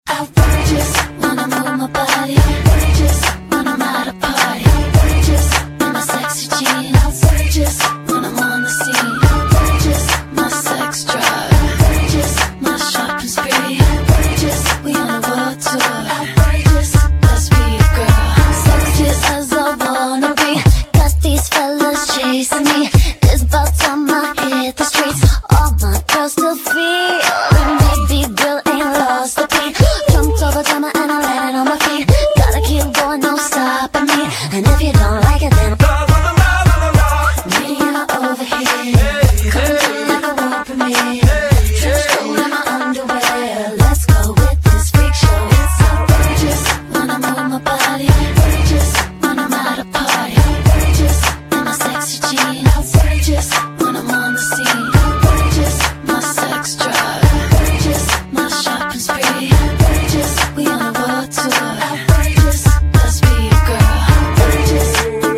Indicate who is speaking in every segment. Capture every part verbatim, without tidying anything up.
Speaker 1: Outrageous, wanna move my body. Outrageous, when I'm at a party. Outrageous, in my sexy jeans. Outrageous, when I'm on the scene. Outrageous, my sex drive. Outrageous, my shopping spree. Outrageous, we on a world tour. Outrageous, let's be a girl. Sexy as I wanna be. Got these fellas chasing me. This about time I hit the streets. All my girls still feel. Baby girl ain't lost the beat. Jumped over drama and I landed on my feet. Gotta keep going, no stopping me. And if you don't like it, then media over here. Come to like a world premiere. Trench coat in my underwear. Let's go with this freak show. It's outrageous when I move my body. Outrageous when I'm at a party. Outrageous in my sexy jeans. Outrageous when I'm on the scene. Outrageous, my sex drive. Outrageous, my shopping spree. Outrageous, we on a world tour. Outrageous, let's be a girl. Outrageous.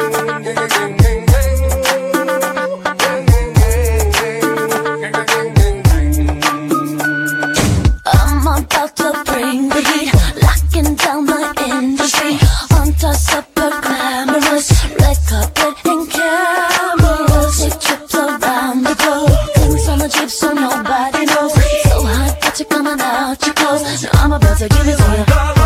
Speaker 1: I'm about to bring the heat, locking down the industry. On top super glamorous, red carpet and cameras. Take trips around the globe, things on the Jeep so nobody knows. So hot that you're coming out your clothes. Now I'm about to give it to you.